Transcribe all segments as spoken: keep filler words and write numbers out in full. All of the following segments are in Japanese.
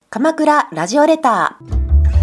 鎌倉ラジオレター。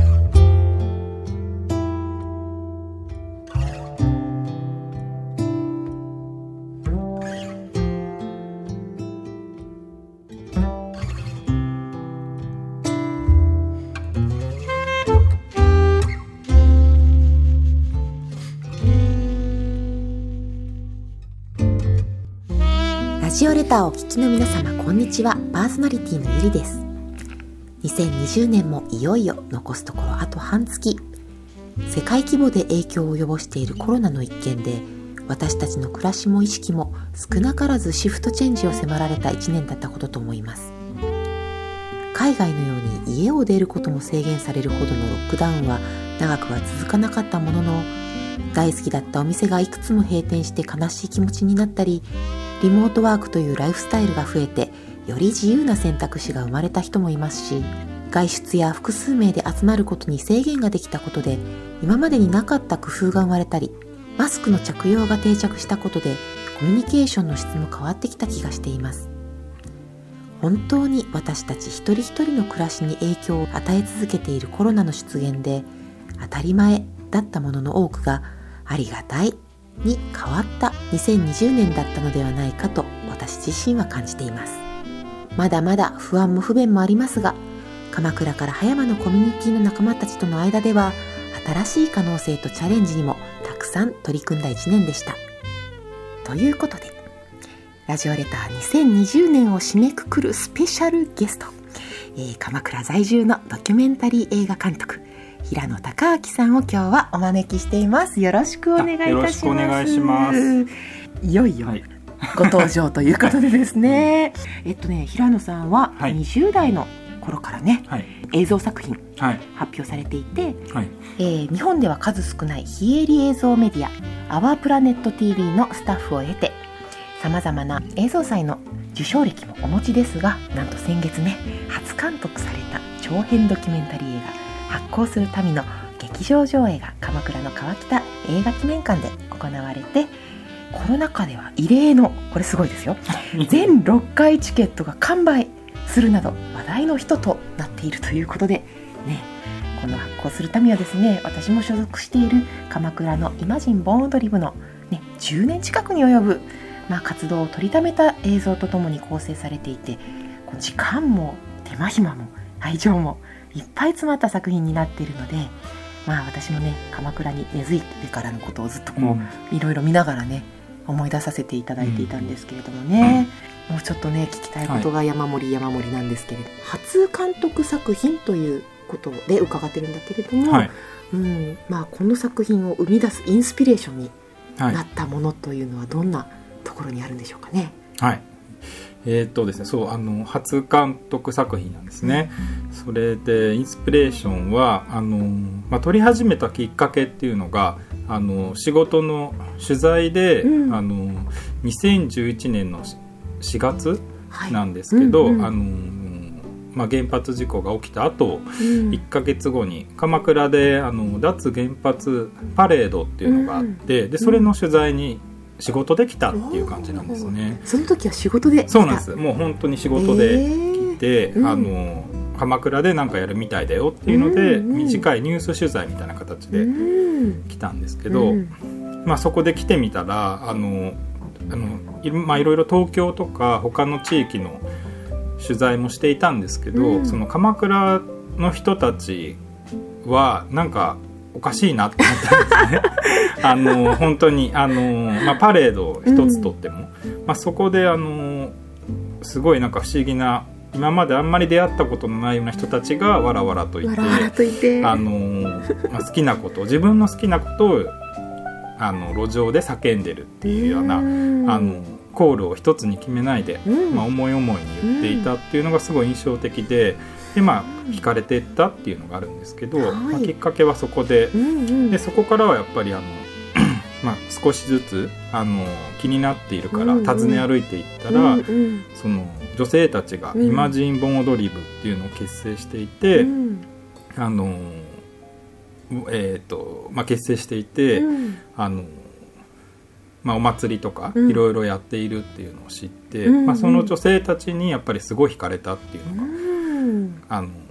ラジオレターをお聞きの皆様、こんにちは。パーソナリティのゆりです。にせんにじゅうねんもいよいよ残すところあと半月。世界規模で影響を及ぼしているコロナの一件で、私たちの暮らしも意識も少なからずシフトチェンジを迫られたいちねんだったことと思います。海外のように家を出ることも制限されるほどのロックダウンは長くは続かなかったものの、大好きだったお店がいくつも閉店して悲しい気持ちになったり、リモートワークというライフスタイルが増えてより自由な選択肢が生まれた人もいますし、外出や複数名で集まることに制限ができたことで今までになかった工夫が生まれたり、マスクの着用が定着したことでコミュニケーションの質も変わってきた気がしています。本当に私たち一人一人の暮らしに影響を与え続けているコロナの出現で、当たり前だったものの多くがありがたいに変わったにせんにじゅうねんだったのではないかと私自身は感じています。まだまだ不安も不便もありますが、鎌倉から葉山のコミュニティの仲間たちとの間では新しい可能性とチャレンジにもたくさん取り組んだいちねんでした。ということで、ラジオレターにせんにじゅうねんを締めくくるスペシャルゲスト、えー、鎌倉在住のドキュメンタリー映画監督平野孝明さんを今日はお招きしています。よろしくお願いいたします。 よろしくお願いします。 いよいよ、はいご登場ということでですねえっとね平野さんはにじゅう代の頃からね、はい、映像作品発表されていて、はいえー、日本では数少ない非営利映像メディアアワープラネット ティーブイ のスタッフを経て、さまざまな映像祭の受賞歴もお持ちですが、なんと先月ね初監督された長編ドキュメンタリー映画発行する民の劇場上映が鎌倉の川北映画記念館で行われて、コロナ禍では異例の、これすごいですよ全ろっかいチケットが完売するなど話題の人となっているということでね、この発行する民はですね、私も所属している鎌倉のイマジン盆踊り部の、ね、じゅうねん近くに及ぶ、まあ、活動を取りためた映像とともに構成されていて、この時間も手間暇も愛情もいっぱい詰まった作品になっているので、まあ私もね鎌倉に根付いてからのことをずっとこう、うん、いろいろ見ながらね思い出させていただいていたんですけれどもね、うん、もうちょっとね聞きたいことが山盛り山盛りなんですけれども、はい、初監督作品ということで伺ってるんだけれども、はいうんまあ、この作品を生み出すインスピレーションになったものというのはどんなところにあるんでしょうかね。 はいえーっとですね、そうあの初監督作品なんですね、うん、それでインスピレーションはあの、まあ、撮り始めたきっかけっていうのがあの仕事の取材で、うん、あのにせんじゅういちねんのしがつなんですけど、はいうんうんあのまあ、原発事故が起きた後、うん、いっかげつごに鎌倉であの脱原発パレードっていうのがあって、うん、でそれの取材に仕事で来たっていう感じなんですね。 その時は仕事で来た。 そうなんです。もう本当に仕事で来て、えーうん、あの鎌倉で何かやるみたいだよっていうので、うんうん、短いニュース取材みたいな形で来たんですけど、うんまあ、そこで来てみたらあのあのい、まあ、いろいろ東京とか他の地域の取材もしていたんですけど、うん、その鎌倉の人たちはなんかおかしいなって思ったんですねあの本当にあの、まあ、パレード一つとっても、うんまあ、そこであのすごいなんか不思議な今まであんまり出会ったことのないような人たちがわらわらといて、 わらわらといてあの、まあ、好きなこと自分の好きなことをあの路上で叫んでるっていうようなあのコールを一つに決めないで、うんまあ、思い思いに言っていたっていうのがすごい印象的で、でまあ、惹かれていったっていうのがあるんですけど、はいまあ、きっかけはそこ で,、うんうん、でそこからはやっぱりあの、まあ、少しずつあの気になっているから訪ね歩いていったら、うんうん、その女性たちがイマジン盆踊り部っていうのを結成していて、うん、あのえーとまあ、結成していて、うん、あのまあ、お祭りとかいろいろやっているっていうのを知って、うんまあ、その女性たちにやっぱりすごい惹かれたっていうのが、うん、あの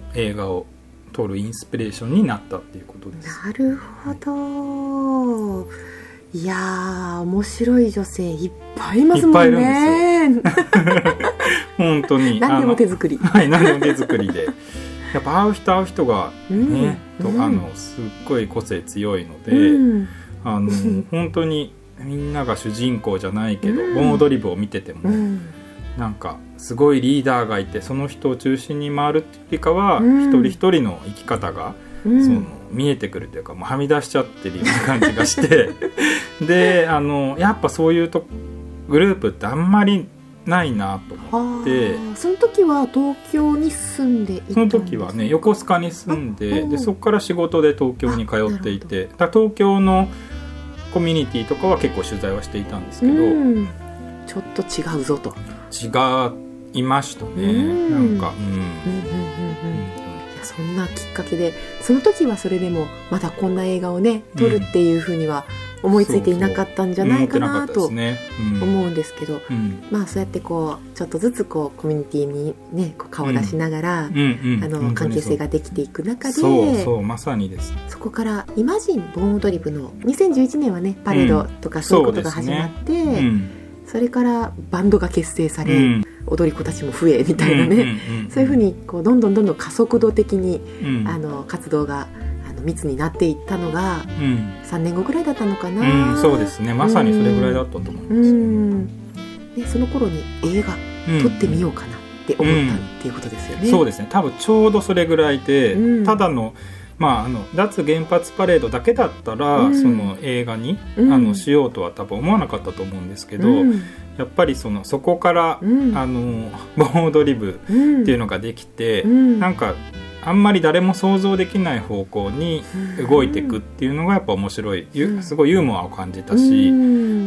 映画を撮るインスピレーションになったっていうことです。 なるほど、はい、いやー面白い女性いっぱいいますもんね。 いっぱいいるんですよ本当に何でも手作りはい何でも手作りでやっぱ会う人会う人がね、うん、とあのすっごい個性強いので、うん、あの本当にみんなが主人公じゃないけど、うん、盆踊り部を見てても、うん、なんかすごいリーダーがいてその人を中心に回るっていうよりかは、うん、一人一人の生き方が、うん、その見えてくるというかもうはみ出しちゃってるような感じがしてであのやっぱそういうとグループってあんまりないなと思って。 その時は東京に住んでいたんですか？ その時はね横須賀に住んで、でそこから仕事で東京に通っていて、だ東京のコミュニティとかは結構取材はしていたんですけど、うん、 ちょっと違うぞと違いましたね、うん、なんか、うんうんうんうん、 そんなきっかけでその時はそれでもまだこんな映画をね撮るっていうふうには思いついていなかったんじゃないかなと思うんですけど、まあそうやってこうちょっとずつこうコミュニティにねこう顔を出しながら、うんうんうん、あの関係性ができていく中で、 そうそうまさにです。 そこからイマジン盆踊り部のにせんじゅういちねんはねパレードとかそういうことが始まって、うん そ, ねうん、それからバンドが結成され、うん、踊り子たちも増えみたいなね、うんうんうん、そういうふうにこうどんどんどんどん加速度的に、うん、あの活動が密になっていったのがさんねんごぐらいだったのかな、 うん、そうですねまさにそれぐらいだったと思います、ねうんでその頃に映画撮ってみようかなって思ったっていうことですよね、 うん、そうですね多分ちょうどそれぐらいで、うん、ただのまあ、あの脱原発パレードだけだったら、うん、その映画に、うん、あのしようとは多分思わなかったと思うんですけど、うん、やっぱり そ, のそこから、うん、あの盆踊り部っていうのができて、うん、なんかあんまり誰も想像できない方向に動いていくっていうのがやっぱ面白い、うん、すごいユーモアを感じたし、うん、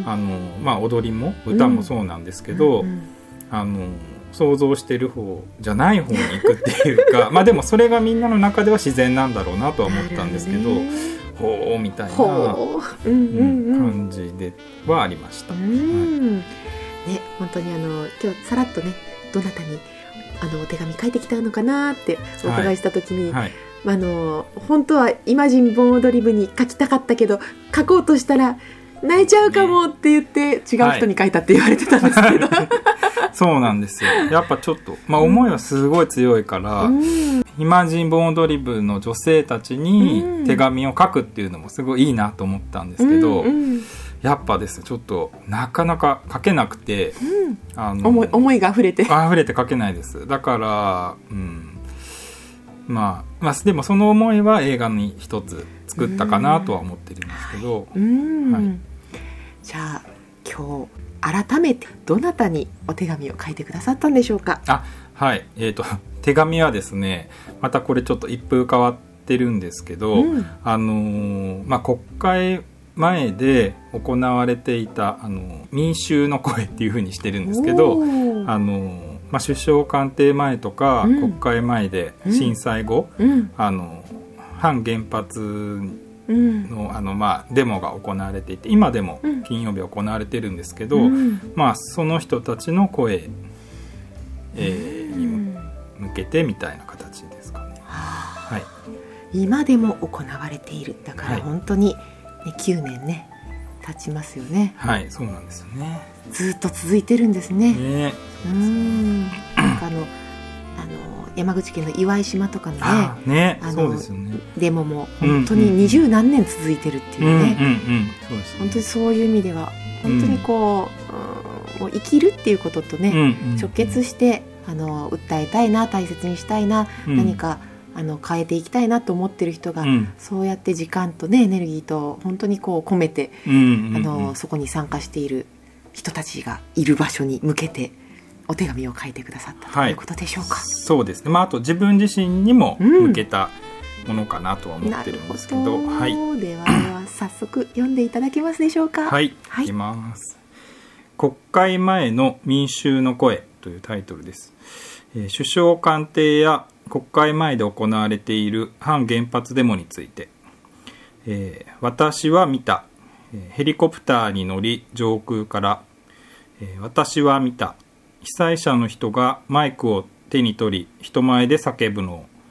あのまあ、踊りも歌もそうなんですけど、うん、あの想像してる方じゃない方に行くっていうかまあでもそれがみんなの中では自然なんだろうなとは思ったんですけど、ほうみたいな、うんうん、感じではありました、うんはいね、本当にあの今日さらっとねどなたにあのお手紙書いてきたのかなってお伺いした時に、はいはい、あの本当はイマジン盆踊り部に書きたかったけど書こうとしたら泣いちゃうかもって言って違う人に書いたって言われてたんですけど、はい、 そうなんですよやっぱちょっと、まあ、思いはすごい強いから、うん、イマジン盆踊り部の女性たちに手紙を書くっていうのもすごいいいなと思ったんですけど、うんうんやっぱですねちょっとなかなか書けなくて、うん、あの思い、思いが溢れて溢れて書けないです。だから、うんまあ、まあでもその思いは映画に一つ作ったかなとは思ってるんですけど、うんはい、 じゃあ今日改めてどなたにお手紙を書いてくださったんでしょうか？ あはい、えーと、手紙はですねまたこれちょっと一風変わってるんですけど、うんあのーまあ、国会前で行われていたあの民衆の声っていう風にしてるんですけどあの、まあ、首相官邸前とか、うん、国会前で震災後、うん、あの反原発の、あの、まあ、デモが行われていて今でも金曜日行われてるんですけど、うんまあ、その人たちの声、えー、に向けてみたいな形ですかね、はい、 今でも行われているだから本当に、はいね、きゅうねんね経ちますよね。 はいそうなんですよね。 ずっと続いてるんですね。 ねうんなんかあのあの山口県の岩井島とかのねあねあのそうですよねデモも本当に二十何年続いてるっていうね本当にそういう意味では本当にこう、うん、もう生きるっていうこととね、うんうん、直結してあの訴えたいな大切にしたいな、うん、何かあの変えていきたいなと思ってる人が、うん、そうやって時間と、ね、エネルギーと本当にこう込めて、うんうんうん、あのそこに参加している人たちがいる場所に向けてお手紙を書いてくださったということでしょうか？ はい、そうですね、まあ、あと自分自身にも向けたものかなとは思ってるんですけど、うんはい、 ではでは早速読んでいただけますでしょうか？ はい、はい、いきます。国会前の民衆の声というタイトルです。えー、首相官邸や国会前で行われている反原発デモについて、えー、私は見た、えー、ヘリコプターに乗り上空から、えー、私は見た被災者の人がマイクを手に取り人前で叫ぶのを、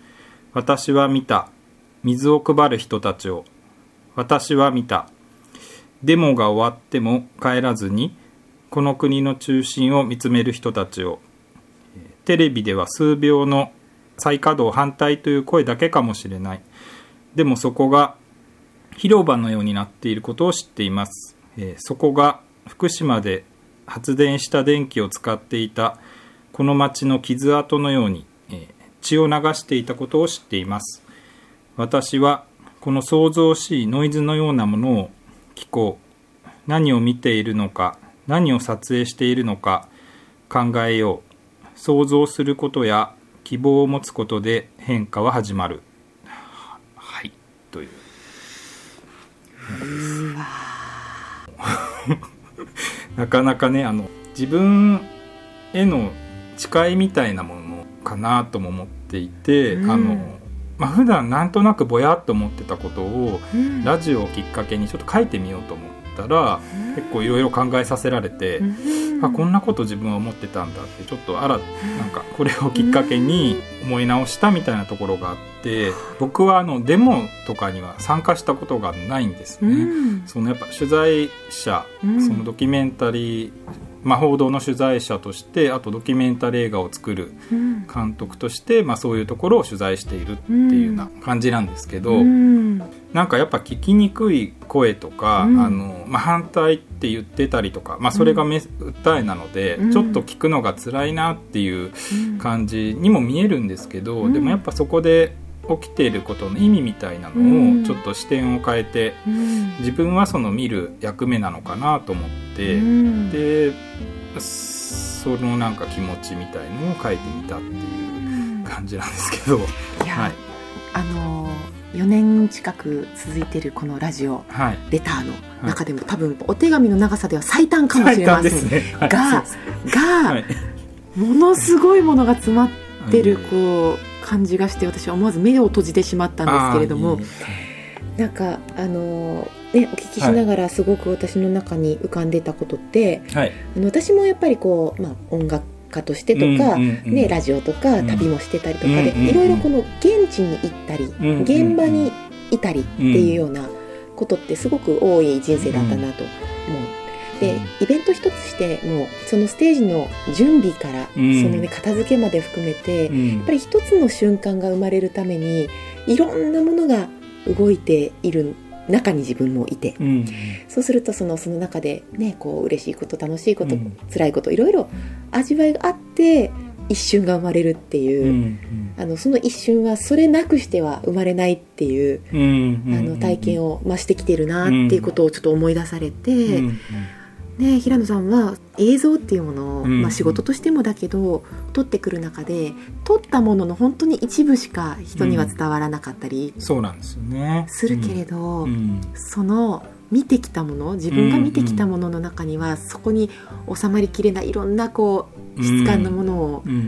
私は見た。水を配る人たちを。私は見た。デモが終わっても帰らずにこの国の中心を見つめる人たちを。テレビでは数秒の再稼働反対という声だけかもしれない。でもそこが広場のようになっていることを知っています。えー、そこが福島で発電した電気を使っていたこの町の傷跡のように、えー、血を流していたことを知っています。私はこの騒々しいノイズのようなものを聞こう。何を見ているのか、何を撮影しているのか考えよう。想像することや希望を持つことで変化は始まる。はい、という。 うわなかなかね、あの自分への誓いみたいなものかなとも思っていて、うん、あのまあ、普段なんとなくぼやっと思ってたことを、うん、ラジオをきっかけにちょっと書いてみようと思ったら、うん、結構いろいろ考えさせられて、うん、あこんなこと自分は思ってたんだってちょっとあらなんかこれをきっかけに思い直したみたいなところがあって、うん、僕はあのデモとかには参加したことがないんですね、うん、そのやっぱ取材者、うん、そのドキュメンタリーまあ、報道の取材者として、あとドキュメンタリー映画を作る監督として、うんまあ、そういうところを取材しているっていうような感じなんですけど、うん、なんかやっぱ聞きにくい声とか、うんあのまあ、反対って言ってたりとか、まあ、それがめ、うん、訴えなので、うん、ちょっと聞くのが辛いなっていう感じにも見えるんですけど、うん、でもやっぱそこで起きていることの意味みたいなのをちょっと視点を変えて、うん、自分はその見る役目なのかなと思って、うん、でそのなんか気持ちみたいのを書いてみたっていう感じなんですけど、 いや、はい、あのよねん近く続いてるこのラジオ、はい、レターの中でも、はい、多分お手紙の長さでは最短かもしれません、最短ですね、はい、が、が、はい、ものすごいものが詰まってるこう感じがして、私は思わず目を閉じてしまったんですけれども、いいなんかあの、ね、お聞きしながらすごく私の中に浮かんでたことって、はい、あの私もやっぱりこう、まあ、音楽家としてとか、うんうんうんね、ラジオとか旅もしてたりとかで、うんうんうん、いろいろこの現地に行ったり、うんうんうん、現場にいたりっていうようなことってすごく多い人生だったなと思う。でイベント一つしてもうそのステージの準備から、うん、その、ね、片付けまで含めて、うん、やっぱり一つの瞬間が生まれるためにいろんなものが動いている中に自分もいて、うん、そうするとその、その中で、ね、こう嬉しいこと楽しいこと、うん、辛いこといろいろ味わいがあって一瞬が生まれるっていう、うんうん、あのその一瞬はそれなくしては生まれないっていう、うんうんうん、あの体験を増してきてるなっていうことをちょっと思い出されて、うんうんね、平野さんは映像っていうものを、うんまあ、仕事としてもだけど撮ってくる中で撮ったものの本当に一部しか人には伝わらなかったり、 うん、そうなんですよね、 するけれど、うん、その見てきたもの自分が見てきたものの中には、うんうん、そこに収まりきれないいろんなこう質感のものを、うんうんうん、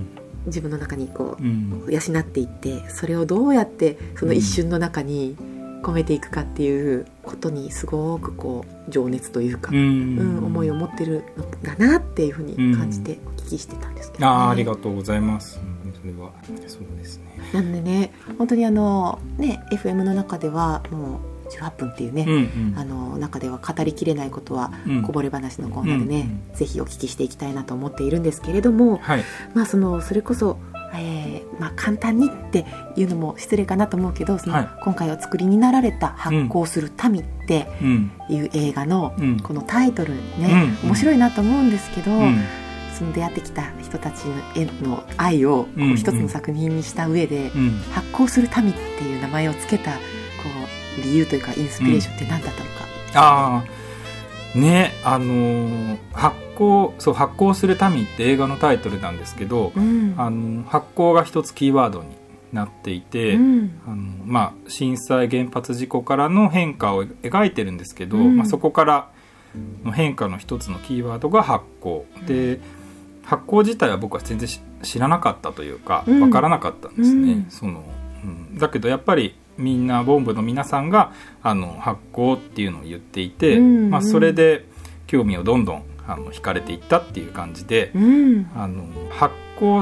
自分の中にこう、うん、養っていってそれをどうやってその一瞬の中に込めていくかっていうことにすごくこう情熱というか、うんうん、思いを持ってるのだなっていうふうに感じてお聞きしてたんですけど、ねうん、 あ, ありがとうございます。それはそうですね。 なのでね本当にあのね エフエム の中ではもうじゅうはっぷんっていうね、うんうん、あの中では語りきれないことはこぼれ話のコーナーでね、うん、ぜひお聞きしていきたいなと思っているんですけれども、はい、まあそのそれこそえーまあ、簡単にっていうのも失礼かなと思うけどその、はい、今回お作りになられた発行する民っていう映画のこのタイトルね、うん、面白いなと思うんですけど、うん、その出会ってきた人たちへの愛をこう一つの作品にした上で、うん、発行する民っていう名前をつけたこう理由というかインスピレーションって何だったのか、 うん、ああねあのー、発行そう発行する民って映画のタイトルなんですけど、うん、あの発行が一つキーワードになっていて、うん、あのまあ、震災原発事故からの変化を描いてるんですけど、うんまあ、そこからの変化の一つのキーワードが発行で、発行自体は僕は全然知らなかったというか分からなかったんですね、うんそのうん、だけどやっぱりみんなボンブの皆さんがあの発行っていうのを言っていて、うんうんまあ、それで興味をどんどんあの惹かれていったっていう感じで、うん、あの発行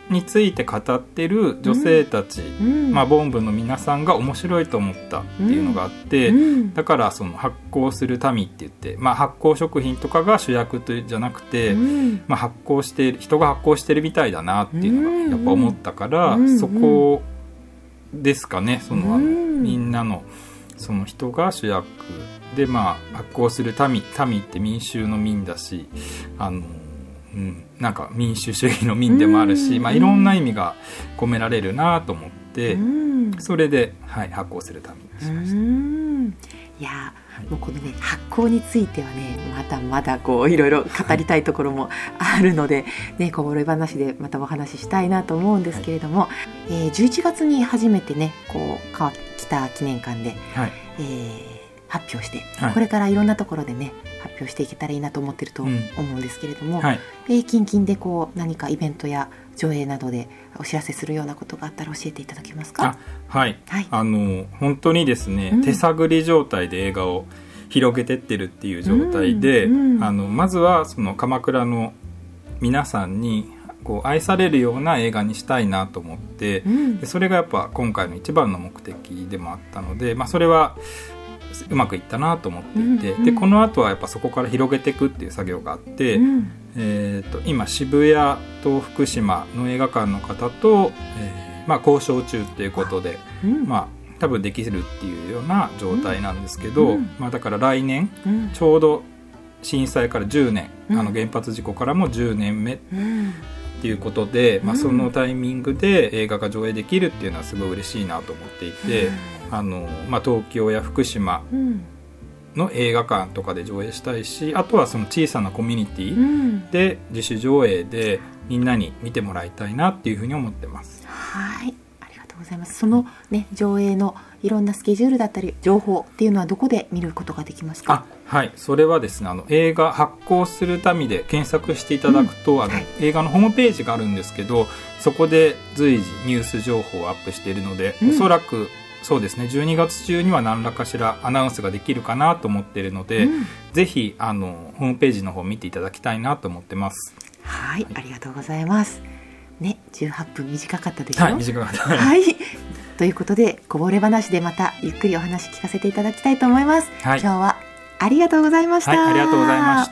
について語ってる女性たち、うんまあ、ボンブの皆さんが面白いと思ったっていうのがあって、うん、だからその発酵する民って言って、まあ、発酵食品とかが主役とじゃなくて、うんまあ、発酵して人が発酵してるみたいだなっていうのがやっぱ思ったから、うん、そこですかね。その、うん、みんなのその人が主役で、まあ、発酵する民民って民衆の民だし、あのうん、なんか民主主義の民でもあるし、まあ、いろんな意味が込められるなと思って、それで、はい、発酵する民にしました。 うんいや、はい、もうこのね発酵についてはねまだまだこういろいろ語りたいところもあるので、ね、こぼれ話でまたお話ししたいなと思うんですけれども、はい、えー、じゅういちがつに初めてねこう川北記念館で、はいえー発表して、はい、これからいろんなところでね発表していけたらいいなと思ってると思うんですけれども、うんはい、えー、近々でこう何かイベントや上映などでお知らせするようなことがあったら教えていただけますか？ あ、はい、はい、あの本当にですね、うん、手探り状態で映画を広げてってるっていう状態で、うんうん、あのまずはその鎌倉の皆さんにこう愛されるような映画にしたいなと思って、うん、でそれがやっぱ今回の一番の目的でもあったので、まあ、それはうまくいったなと思っていて、うんうん、でこの後はやっぱそこから広げていくっていう作業があって、うん、えー、と今渋谷と福島の映画館の方と、えーまあ、交渉中っていうことで、うんまあ、多分できるっていうような状態なんですけど、うんまあ、だから来年、うん、ちょうど震災からじゅうねん、うん、あの原発事故からもじゅうねんめっていうことで、うんまあ、そのタイミングで映画が上映できるっていうのはすごい嬉しいなと思っていて、うんあのまあ、東京や福島の映画館とかで上映したいし、あとはその小さなコミュニティで自主上映でみんなに見てもらいたいなっていうふうに思ってます。 はい、ありがとうございます。その、ね、上映のいろんなスケジュールだったり情報っていうのはどこで見ることができますか？ あ、はい、それはですね、あの映画発酵する民で検索していただくと、うんあのはい、映画のホームページがあるんですけど、そこで随時ニュース情報をアップしているので、うん、おそらくそうですね、じゅうにがつ中には何らかしらアナウンスができるかなと思っているので、うん、ぜひあのホームページの方を見ていただきたいなと思ってます。 はい、はい、ありがとうございますね。じゅうはっぷん短かったでしょ？ はい、短かったはいということでこぼれ話でまたゆっくりお話聞かせていただきたいと思います。はい、今日はありがとうございました。 はい、ありがとうございました。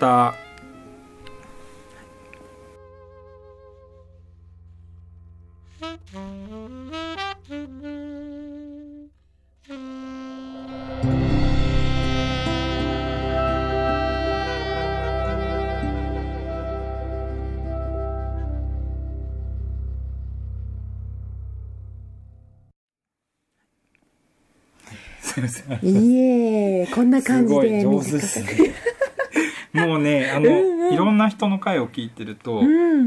いえ、こんな感じで。 すごい上手ですね。もうね、あの、うんうん、いろんな人の回を聞いてると、うん、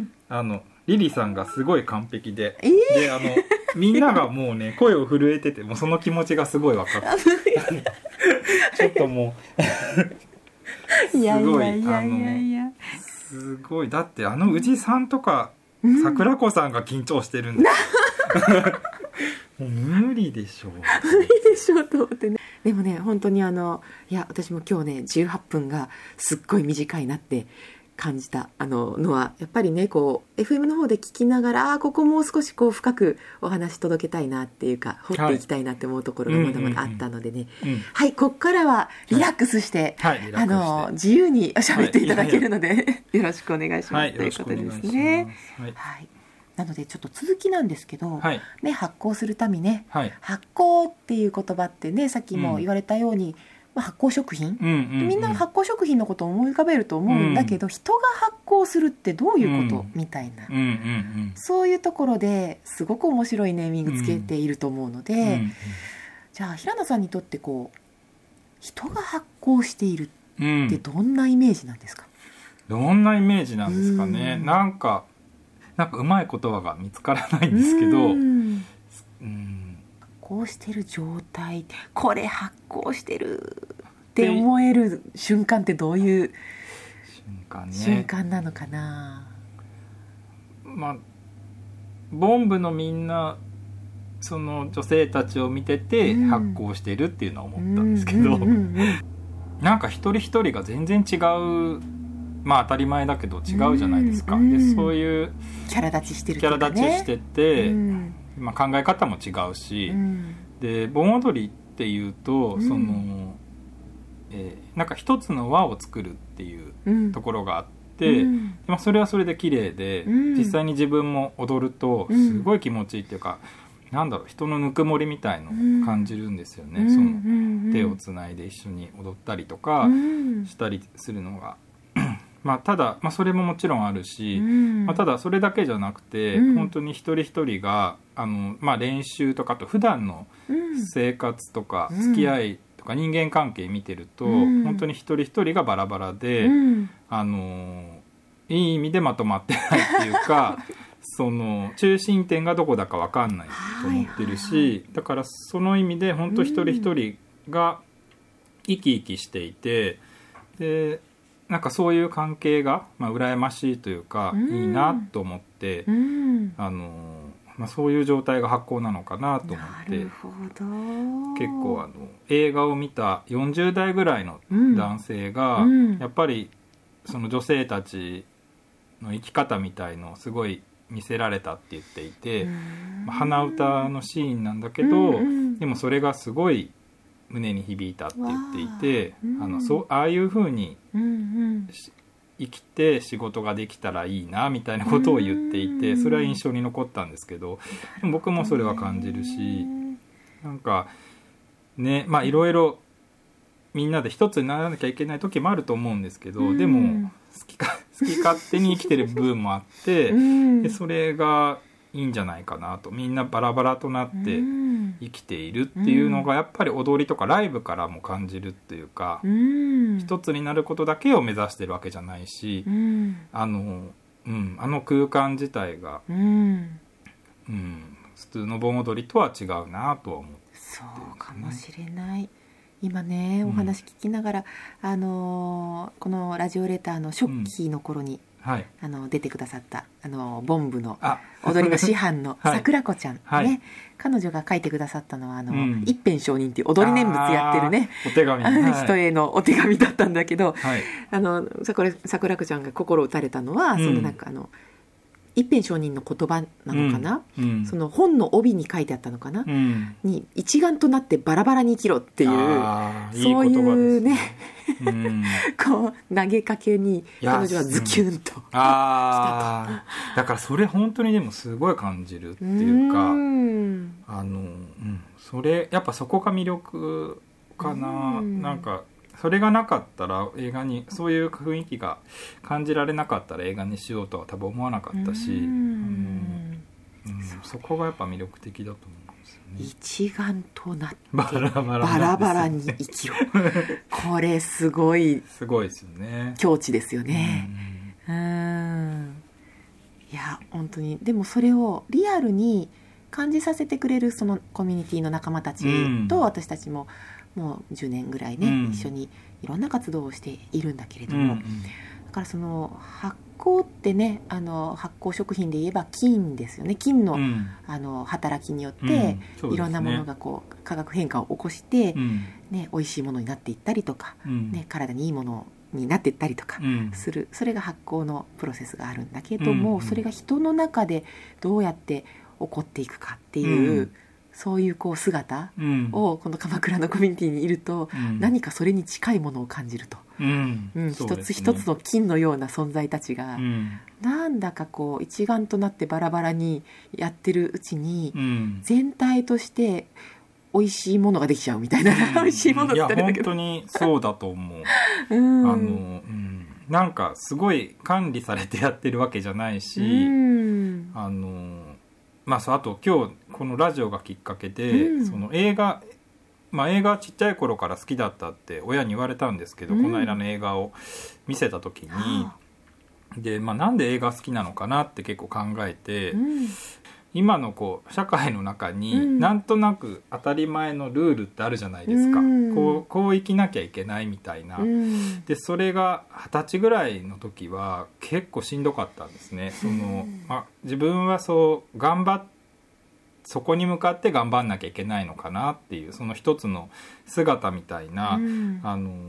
あのリリさんがすごい完璧で、えー、であのみんながもうね声を震えてて、もうその気持ちがすごい分かってちょっともういやいやいやいやいや、すごい。だってあの宇治さんとか、うん、桜子さんが緊張してるんですもう無理でしょう無理でしょうと思ってね。でもね本当にあのいや私も今日ねじゅうはっぷんがすっごい短いなって感じたあののはやっぱりねこう エフエム の方で聞きながら、あここもう少しこう深くお話届けたいなっていうか掘っていきたいなって思うところがまだまだあったのでね、はい、うんうんうん、はい、ここからはリラックスして、はいはい、あの自由に喋っていただけるので、はい、いやいやよろしくお願いします、はい、ということですね。はい、はい、なのでちょっと続きなんですけど、はいね、発酵するためね、はい、発酵っていう言葉ってねさっきも言われたように、うんまあ、発酵食品、うんうんうん、みんな発酵食品のことを思い浮かべると思うんだけど、うん、人が発酵するってどういうこと、うん、みたいな、うんうんうん、そういうところですごく面白いネーミングつけていると思うので、うんうん、じゃあ平野さんにとってこう人が発酵しているってどんなイメージなんですか？ うん、どんなイメージなんですかね。うん、なんかなんかうまい言葉が見つからないんですけど、うん、 うん発酵してる状態、これ発酵してるって思える瞬間ってどういう瞬間、ね、 瞬間なのかな。 まあボンブのみんなその女性たちを見てて発酵してるっていうのは思ったんですけど、うんうんうんうん、なんか一人一人が全然違うまあ当たり前だけど違うじゃないですか、うん、でそういうキャラ立ちしてるとか、ね、キャラ立ちしてて、うんまあ、考え方も違うし、うん、で盆踊りっていうと、うん、その、えー、なんか一つの輪を作るっていうところがあって、うんまあ、それはそれで綺麗で、うん、実際に自分も踊るとすごい気持ちいいっていうか、うん、なんだろう人のぬくもりみたいのを感じるんですよね、うん、その手をつないで一緒に踊ったりとかしたりするのが、まあ、ただ、まあ、それももちろんあるし、うんまあ、ただそれだけじゃなくて、うん、本当に一人一人があの、まあ、練習とかあと普段の生活とか付き合いとか人間関係見てると、うん、本当に一人一人がバラバラで、うん、あのいい意味でまとまってないっていうかその中心点がどこだか分かんないと思ってるし、はいはいはい、だからその意味で本当一人一人が生き生きしていて、でなんかそういう関係が、まあ、羨ましいというか、うん、いいなと思って、うん、あのまあ、そういう状態が発酵なのかなと思って、 なるほど。 結構あの映画を見たよんじゅう代ぐらいの男性が、うん、やっぱりその女性たちの生き方みたいのをすごい見せられたって言っていて、うんまあ、鼻歌のシーンなんだけど、うんうん、でもそれがすごい胸に響いたって言っていて、うん、あのそうああいう風に、うんうん、生きて仕事ができたらいいなみたいなことを言っていて、それは印象に残ったんですけど、でも僕もそれは感じるし、なんかねまあいろいろみんなで一つにならなきゃいけない時もあると思うんですけど、でも好きか好き勝手に生きてる部分もあってでそれがいいんじゃないかなと、みんなバラバラとなって生きているっていうのがやっぱり踊りとかライブからも感じるっていうか、うん、一つになることだけを目指してるわけじゃないし、うん、あの、うん、あの空間自体が、うんうん、普通の盆踊りとは違うなとは思って、ね、 そうかもしれない。今ねお話聞きながら、うん、あのこのラジオレターの初期の頃に、うんはい、あの出てくださったあのボン部の踊りの師範の桜子ちゃん、はいね、彼女が書いてくださったのはあの、うん、一辺上人っていう踊り念仏やってるねお手紙、はい、 人へのお手紙だったんだけど、はい、あの桜, 桜子ちゃんが心打たれたのは、うん、そのなんかあの一辺上人の言葉なのかな、うん、その本の帯に書いてあったのかな、うん、に一丸となってバラバラに生きろっていうそういうねうん、こう投げかけに彼女はズキュンと、うん、 あだからそれ本当にでもすごい感じるっていうか、うんあの、うん、それやっぱそこが魅力かな、うん、なんかそれがなかったら映画にそういう雰囲気が感じられなかったら映画にしようとは多分思わなかったし、うんうんうん、そこがやっぱ魅力的だと思うんですよね。 一丸となってバラバラバラバラに生きろこれすごいすごいですよね。 境地ですよね。うんうんいや本当にでもそれをリアルに感じさせてくれるそのコミュニティの仲間たちと私たちももうじゅうねんぐらいね、うん、一緒にいろんな活動をしているんだけれども、うんうん、だからその発酵ってねあの発酵食品で言えば菌ですよね。菌 の,、うん、あの働きによって、うんね、いろんなものがこう化学変化を起こして、うんね、美味しいものになっていったりとか、うんね、体にいいものになっていったりとかする、うん、それが発酵のプロセスがあるんだけども、うんうん、それが人の中でどうやって起こっていくかっていう、うんそういうこう姿をこの鎌倉のコミュニティにいると、うん、何かそれに近いものを感じると、うんうん、一つ一つの金のような存在たちが、うん、なんだかこう一丸となってバラバラにやってるうちに、うん、全体として美味しいものができちゃうみたいな、うん、美味しいものって言ったらだけどいや本当にそうだと思う、うん、あの、うん、なんかすごい管理されてやってるわけじゃないし、うん、あのまあ、あと今日このラジオがきっかけで、うん、その映画、まあ、映画ちっちゃい頃から好きだったって親に言われたんですけど、うん、この間の映画を見せた時に、うんでまあ、なんで映画好きなのかなって結構考えて、うん、今のこう社会の中に、うん、なんとなく当たり前のルールってあるじゃないですか、うん、こう、こう生きなきゃいけないみたいな、うん、でそれがはたちぐらいの時は結構しんどかったんですね。その、まあ、自分はそう頑張ってそこに向かって頑張んなきゃいけないのかなっていうその一つの姿みたいな、うん、あの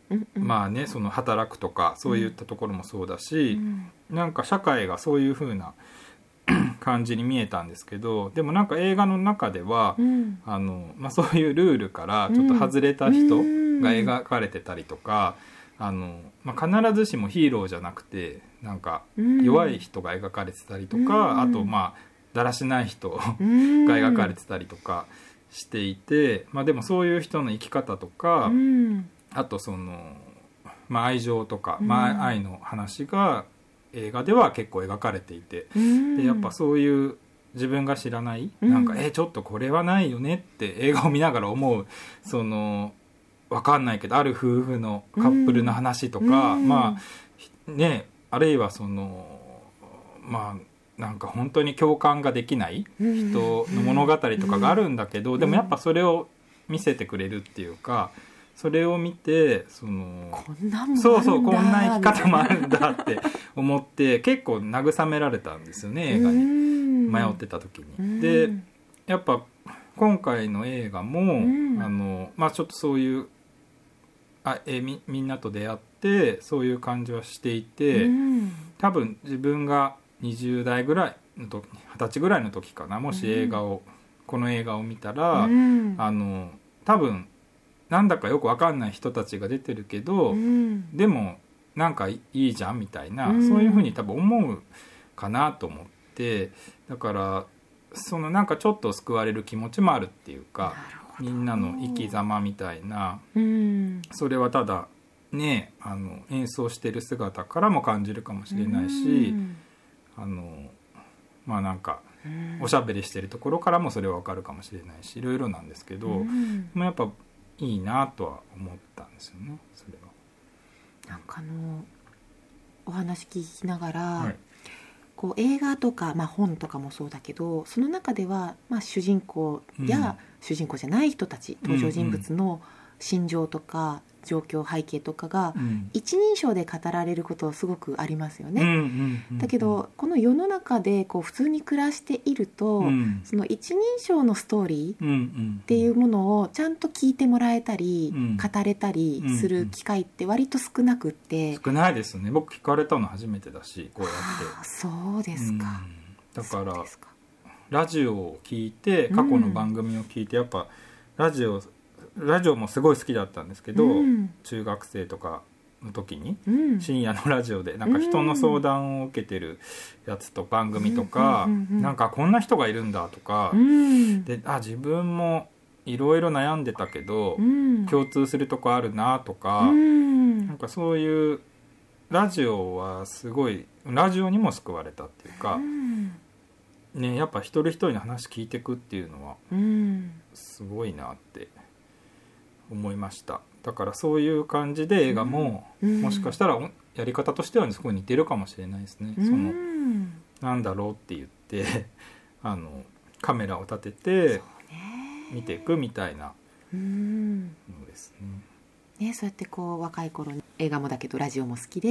うんうん、 まあねその働くとかそういったところもそうだし、うん、なんか社会がそういう風な感じに見えたんですけど、でもなんか映画の中では、うんあのまあ、そういうルールからちょっと外れた人が描かれてたりとか、あのまあ、必ずしもヒーローじゃなくてなんか弱い人が描かれてたりとか、あとまあだらしない人が描かれてたりとかしていて、まあ、でもそういう人の生き方とか、あとその、まあ、愛情とか、まあ、愛の話が映画では結構描かれていて、でやっぱそういう自分が知らないなんか、えちょっとこれはないよねって映画を見ながら思う、その分かんないけどある夫婦のカップルの話とか、まあね、あるいはそのまあなんか本当に共感ができない人の物語とかがあるんだけど、でもやっぱそれを見せてくれるっていうか、それを見てそのこんなんもあるんだ、 そうそうこんな生き方もあるんだって思って結構慰められたんですよね、映画に迷ってた時に。でやっぱ今回の映画もあの、まあ、ちょっとそういうあえ み, みんなと出会ってそういう感じはしていて、多分自分がにじゅう代ぐらいの時はたちぐらいの時かな、もし映画をこの映画を見たら、あの多分なんだかよく分かんない人たちが出てるけど、うん、でもなんかいいじゃんみたいな、うん、そういう風に多分思うかなと思って、だからそのなんかちょっと救われる気持ちもあるっていうか、みんなの生き様みたいな、うん、それはただねあの演奏してる姿からも感じるかもしれないし、うん、あのまあなんかおしゃべりしてるところからもそれは分かるかもしれないし、いろいろなんですけど、うん、まあ、やっぱいいなとは思ったんですよね、それは。 なんかあのお話聞きながら、はい、こう映画とか、まあ、本とかもそうだけど、その中では、まあ、主人公や、うん、主人公じゃない人たち登場人物の心情とか状況背景とかが一人称で語られることすごくありますよね、うんうんうんうん、だけどこの世の中でこう普通に暮らしていると、うん、その一人称のストーリーっていうものをちゃんと聞いてもらえたり、うん、語れたりする機会って割と少なくって、 少ないですね。僕聞かれたの初めてだし、こうやって。 あ、そうですか、 うん、だからラジオを聞いて過去の番組を聞いて、やっぱラジオラジオもすごい好きだったんですけど、うん、中学生とかの時に、うん、深夜のラジオでなんか人の相談を受けてるやつと番組とか、うん、なんかこんな人がいるんだとか、うん、であ自分もいろいろ悩んでたけど、うん、共通するとこあるなとか、うん、なんかそういうラジオはすごいラジオにも救われたっていうか、うんね、やっぱ一人一人の話聞いてくっていうのはすごいなって思いました。だからそういう感じで映画も、うん、もしかしたらやり方としてはすごい似てるかもしれないですね、うん、そのなんだろうって言ってあのカメラを立てて見ていくみたいなのですね。 ね、そうやってこう若い頃に映画もだけどラジオも好きで、うん、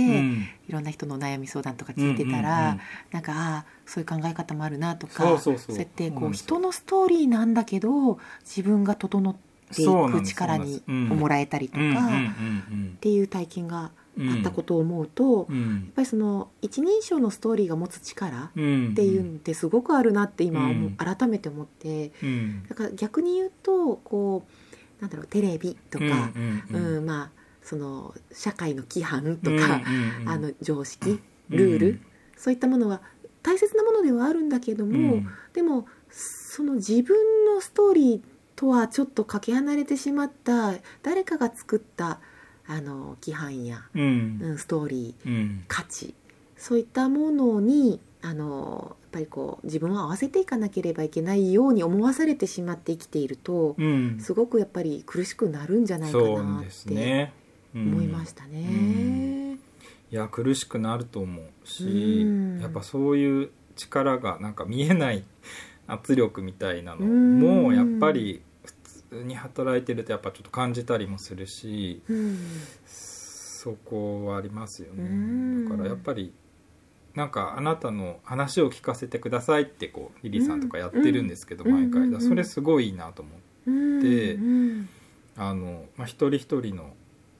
いろんな人の悩み相談とか聞いてたら、うんうんうん、なんかあそういう考え方もあるなとか、そうそうそう、そうやってこう人のストーリーなんだけど自分が整っていく力にもらえたりとかっていう体験があったことを思うと、うんうん、やっぱりその一人称のストーリーが持つ力っていうのってすごくあるなって今、うん、改めて思って、うん、だから逆に言うとこうなんだろうテレビとか、うんうんうん、まあその社会の規範とか、うんうんうん、あの常識ルール、うん、そういったものは大切なものではあるんだけども、うん、でもその自分のストーリーとはちょっとかけ離れてしまった誰かが作ったあの規範や、うんうん、ストーリー、うん、価値そういったものにあのやっぱりこう自分を合わせていかなければいけないように思わされてしまって生きていると、うん、すごくやっぱり苦しくなるんじゃないかなって思いましたね。うんうん、 いや苦しくなると思うし、うん、やっぱそういう力がなんか見えない圧力みたいなのもやっぱり普通に働いてるとやっぱちょっと感じたりもするし、うん、そこはありますよね。だからやっぱりなんかあなたの話を聞かせてくださいってこうリリーさんとかやってるんですけど、うん、毎回だそれすごいいいなと思って、うん、あのまあ、一人一人の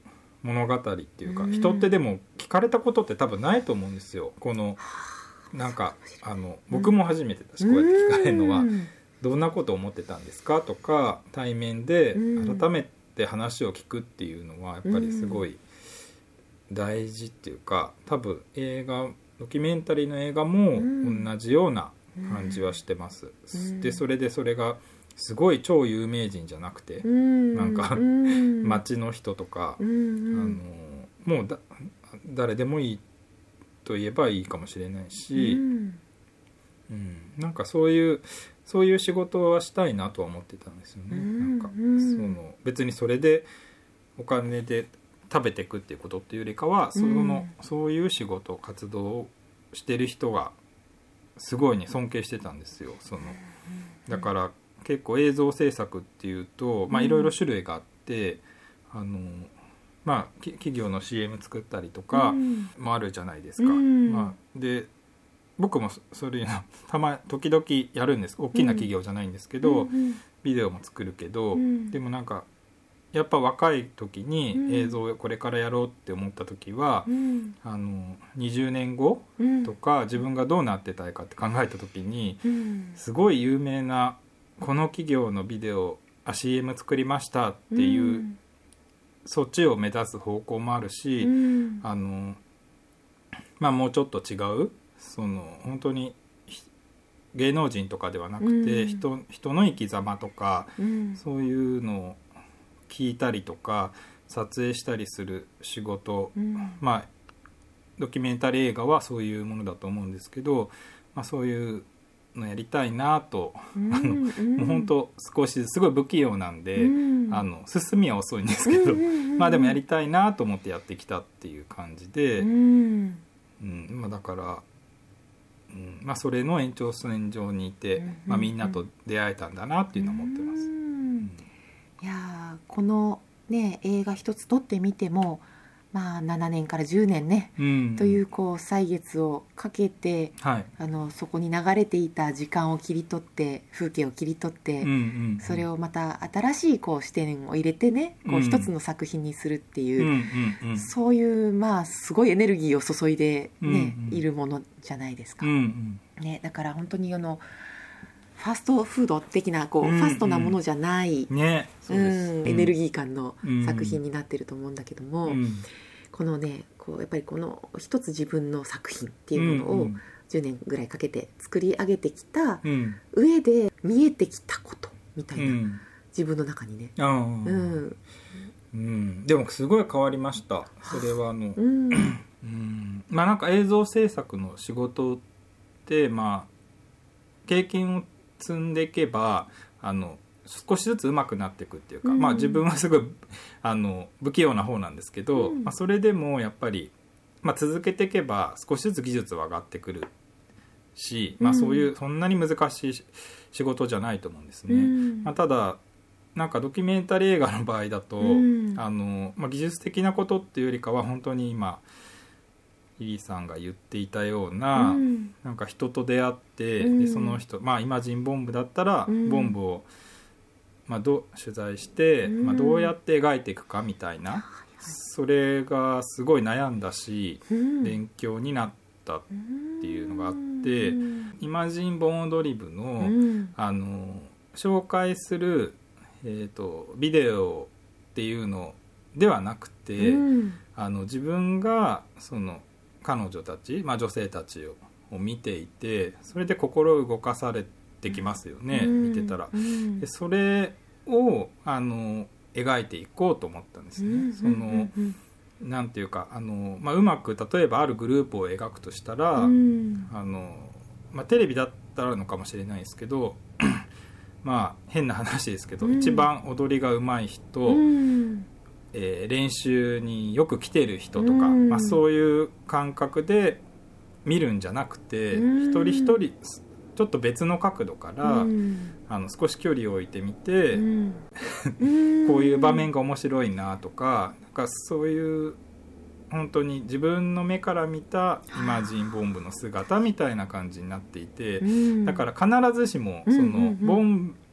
物語っていうか、うん、人ってでも聞かれたことって多分ないと思うんですよ。このなんかあの僕も初めてだし、こうやって聞かれるのは、うん、どんなことを思ってたんですかとか、対面で改めて話を聞くっていうのはやっぱりすごい大事っていうか、多分映画ドキュメンタリーの映画も同じような感じはしてます、うん、でそれでそれがすごい超有名人じゃなくて、うん、なんか、うん、街の人とか、うん、あのもうだ誰でもいいと言えばいいかもしれないし、うんうん、なんかそういうそういう仕事はしたいなとは思ってたんですよね、うん、なんか、その別にそれでお金で食べていくっていうことっていうよりかは、その、うん、そういう仕事活動をしてる人がすごいね尊敬してたんですよ。そのだから結構映像制作っていうと、まあいろいろ種類があって、うん、あのまあ企業の シーエム 作ったりとかもあるじゃないですか、うん、まあ、で僕もそういうのたま時々やるんです。大きな企業じゃないんですけど、うん、ビデオも作るけど、うん、でもなんかやっぱ若い時に映像をこれからやろうって思った時は、うん、あのにじゅうねんごとか自分がどうなってたいかって考えた時に、うん、すごい有名なこの企業のビデオあ シーエム 作りましたっていう、うん、そっちを目指す方向もあるし、うん、あのまあもうちょっと違うその本当に芸能人とかではなくて、うん、人, 人の生き様とか、うん、そういうのを聞いたりとか撮影したりする仕事、うん、まあドキュメンタリー映画はそういうものだと思うんですけど、まあ、そういうのやりたいなと、うん、あの、うん、もう本当少しすごい不器用なんで、うん、あの進みは遅いんですけど、うん、まあでもやりたいなと思ってやってきたっていう感じで、うんうんまあ、だからうんまあ、それの延長線上にいて、うんまあ、みんなと出会えたんだなっていうのを思ってます、うんうん、 いやこの、ね、映画一つ撮ってみても、まあ、ななねんからじゅうねんね、うん、というこう歳月をかけて、はい、あのそこに流れていた時間を切り取って風景を切り取って、うんうんうん、それをまた新しいこう視点を入れてねこう一つの作品にするっていう、うんうんうん、そういう、まあ、すごいエネルギーを注いで、ねうんうん、いるものじゃないですか、うんうんね、だから本当にあのファストフード的なこう、うんうん、ファストなものじゃない、ねそうです、うん、エネルギー感の作品になってると思うんだけども、うん、このねこうやっぱりこの一つ自分の作品っていうものをじゅうねんぐらいかけて作り上げてきた上で見えてきたことみたいな、うん、自分の中にね、うんうんうん、でもすごい変わりました。それはあの、うんうん、まあなんか映像制作の仕事ってまあ経験を積んでいけばあの少しずつ上手くなっていくっていうか、うんまあ、自分はすごいあの不器用な方なんですけど、うんまあ、それでもやっぱり、まあ、続けていけば少しずつ技術は上がってくるし、まあ、そういうそんなに難しい仕事じゃないと思うんですね、うんまあ、ただなんかドキュメンタリー映画の場合だと、うんあのまあ、技術的なことっていうよりかは本当に今リリーさんが言っていたような、うん、なんか人と出会って、うん、でその人、まあ、イマジンボンブだったら、うん、ボンブを、まあ、ど取材して、うんまあ、どうやって描いていくかみたいな、うん、それがすごい悩んだし、うん、勉強になったっていうのがあって、うん、イマジンボンドリブの、うん、あの紹介する、えーと、ビデオっていうのではなくて、うん、あの自分がその彼女たち、まあ、女性たちを見ていてそれで心動かされてきますよね、うん、見てたら、うん、でそれをあの描いていこうと思ったんですね、うん、その、うん、なんていうかあの、まあ、うまく例えばあるグループを描くとしたら、うん、あのまあ、テレビだったらのかもしれないですけどまあ変な話ですけど、うん、一番踊りが上手い人、うんえー、練習によく来てる人とか、うんまあ、そういう感覚で見るんじゃなくて、うん、一人一人ちょっと別の角度から、うん、あの少し距離を置いてみて、うん、こういう場面が面白いなとか、なんかそういう本当に自分の目から見たイマジンボンブの姿みたいな感じになっていて、うん、だから必ずしもそのボン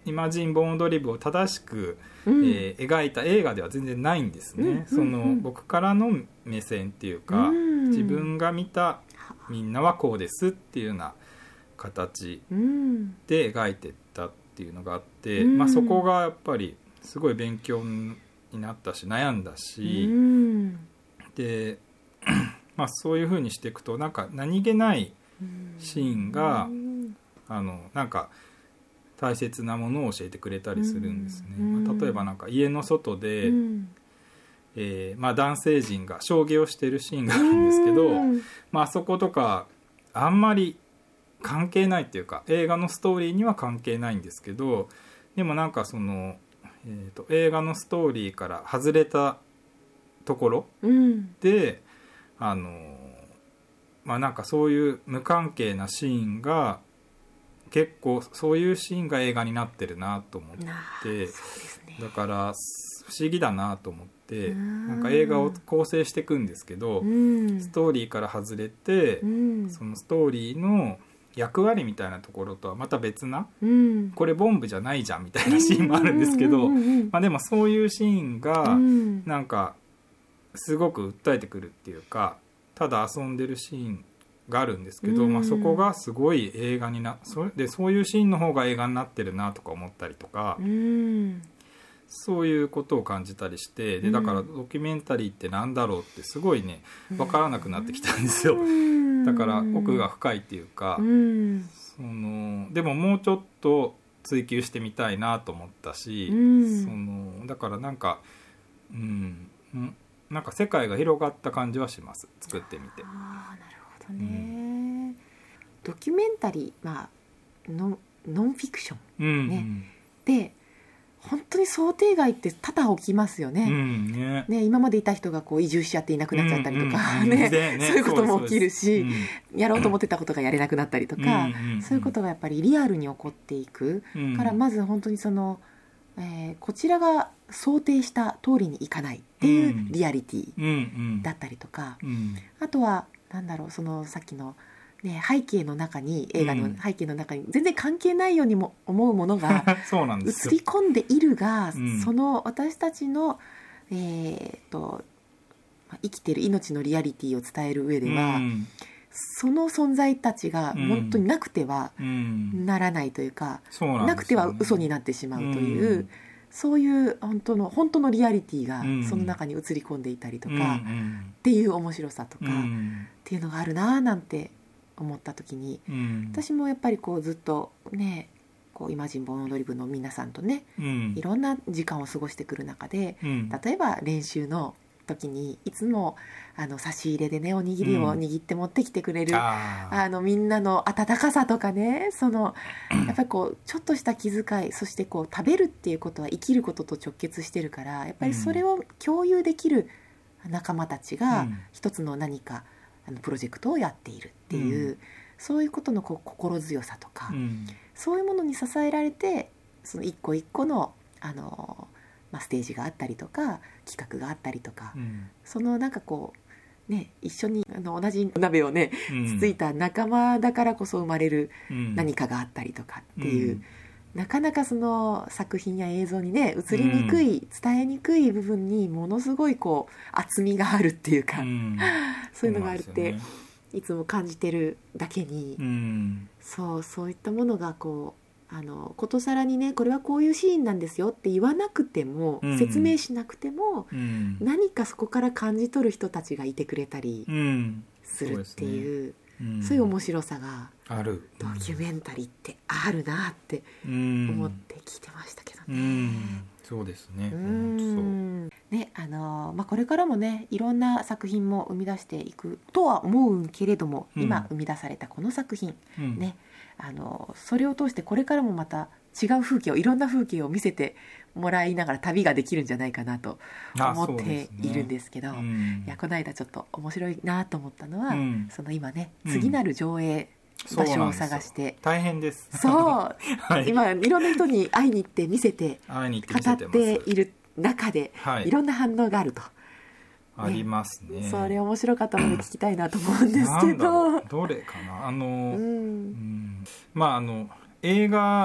イマジン・ボーンドリブを正しく、 うんえー描いた映画では全然ないんですね、 うんうんうんその僕からの目線っていうか、 うん自分が見たみんなはこうですっていうような形うんで描いてったっていうのがあって、 うんまあ、そこがやっぱりすごい勉強になったし悩んだし、 うんで、まあ、そういう風にしていくとなんか何気ないシーンが、 うんあのなんか大切なものを教えてくれたりするんですね、 うんまあ、例えばなんか家の外で、 うんえーまあ、男性陣が将棋をしてるシーンがあるんですけど、 うんまあそことかあんまり関係ないっていうか映画のストーリーには関係ないんですけど、でもなんかその、えーと映画のストーリーから外れたところうんであのまあなんかそういう無関係なシーンが結構そういうシーンが映画になってるなと思って、 なあそうですねだから不思議だなと思ってうんなんか映画を構成していくんですけど、 うんストーリーから外れて、 うんそのストーリーの役割みたいなところとはまた別なうんこれボンブじゃないじゃんみたいなシーンもあるんですけど、 うんうんうんうんまあでもそういうシーンがうんなんかすごく訴えてくるっていうかただ遊んでるシーンがあるんですけど、 うんまあ、そこがすごい映画になそれでそういうシーンの方が映画になってるなとか思ったりとか、 うんそういうことを感じたりしてでだからドキュメンタリーってなんだろうってすごいね分からなくなってきたんですよ、 うんだから奥が深いっていうか、 うんそのでももうちょっと追求してみたいなと思ったし、 うんそのだからなんかうんうんなんか世界が広がった感じはします作ってみて。 ああなるほどね、ドキュメンタリー、まあ、ノン、ノンフィクションうんねで本当に想定外って多々起きますようね、 んねね今までいた人がこう移住しちゃっていなくなっちゃったりとか、 うんうんうんねでねそういうことも起きるし、 そうですやろうと思ってたことがやれなくなったりとか、 うんうんうんそういうことがやっぱりリアルに起こっていく、 うんからまず本当にその、えーこちらが想定した通りにいかないっていうリアリティうんうんだったりとか、 うんあとはなんだろうそのさっきの、ね、背景の中に映画のうん背景の中に全然関係ないようにも思うものがそうなんですよ映り込んでいるが、 うんその私たちの、えーとまあ生きてる命のリアリティを伝える上では、 うんその存在たちが本当になくてはうんならないというか、 そうなんですよねなくては嘘になってしまうという、 うんそういう本当の本当のリアリティがうんその中に映り込んでいたりとか、 うんうっんていう面白さとか、 うっんていうのがあるなぁなんて思った時に、 うん私もやっぱりこうずっとねこうイマジン・ボーンドリブの皆さんとねうんいろんな時間を過ごしてくる中で、 うん例えば練習の時にいつもあの差し入れでねおにぎりを握って持ってきてくれる、 あーあのみんなの温かさとかねそのやっぱりこうちょっとした気遣いそしてこう食べるっていうことは生きることと直結してるからやっぱりそれを共有できる仲間たちがうん一つの何かあのプロジェクトをやっているっていう、 うんそういうことのこう心強さとか、 うんそういうものに支えられてその一個一個のあの、まあ、ステージがあったりとか企画があったりとか、 うんそのなんかこうね一緒にあの同じ鍋をねうんつついた仲間だからこそ生まれるうん何かがあったりとかっていう、 うんなかなかその作品や映像にね映りにくい、伝えにくい部分にものすごいこう厚みがあるっていうか、 うんそういうのがあるってそうなんですよねいつも感じてるだけに、 うんそうそういったものがこうあのことさらにねこれはこういうシーンなんですよって言わなくても、 うん説明しなくてもうん何かそこから感じ取る人たちがいてくれたりうんするっていう、 うんそういう面白さがあるドキュメンタリーってあるなってうん思って聞いてましたけどね。 うんそうですねううんんねあのまあ、これからもねいろんな作品も生み出していくとは思うけれども、 うん今生み出されたこの作品、 そううんねあのそれを通してこれからもまた違う風景をいろんな風景を見せてもらいながら旅ができるんじゃないかなとあ思ってそうですねいるんですけど、 うんいやこの間ちょっと面白いなと思ったのは、 うんその今ねうん次なる上映場所を探して、 大変ですそう、 はい今いろんな人に会いに行って見せて会いに行って語見せてますっている中で、 はいいろんな反応があると、 ありますねそれ面白かったので聞きたいなと思うんですけなんだろどうどれかなあの、 ううんんまああの映画